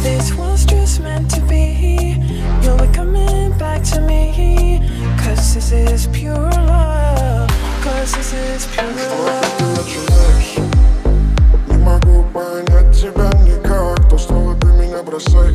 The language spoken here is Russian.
this was just meant to be. You'll be coming back to me, 'cause this is pure love. 'Cause this is pure love. Не могу понять тебя никак, то, что ты меня бросаешь.